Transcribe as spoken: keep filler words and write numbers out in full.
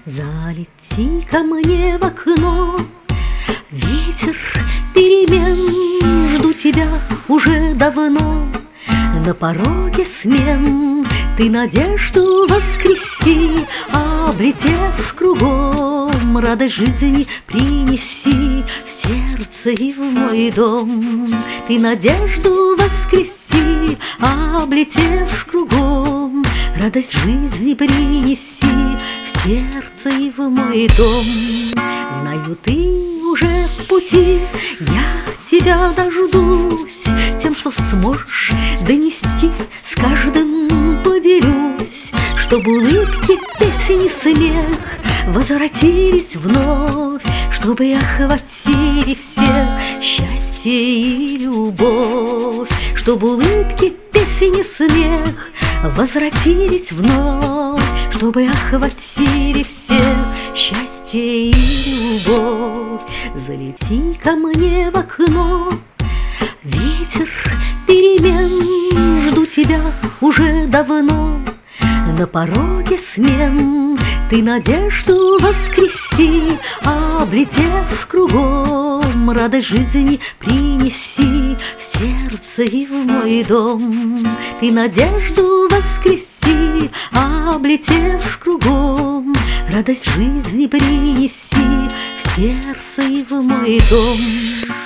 Залети ко мне в окно, ветер перемен, жду тебя уже давно. На пороге смен ты надежду воскреси, облетев кругом, радость жизни принеси в сердце и в мой дом. Ты надежду воскреси, облетев кругом, радость жизни принеси в сердце и в мой дом. Знаю, ты уже в пути, я тебя дождусь, тем, что сможешь донести, с каждым поделюсь, чтобы улыбки, песни, смех возвратились вновь, чтобы охватили всех счастье и любовь, чтобы улыбки, песни, смех возвратились вновь, чтобы охватили всех счастье и любовь. Залети ко мне в окно, ветер перемен, жду тебя уже давно. На пороге смен ты надежду воскреси, облетев кругом, радость жизни принеси в сердце и в мой дом. Ты надежду воскреси, облетев кругом, радость жизни принеси в сердце и в мой дом.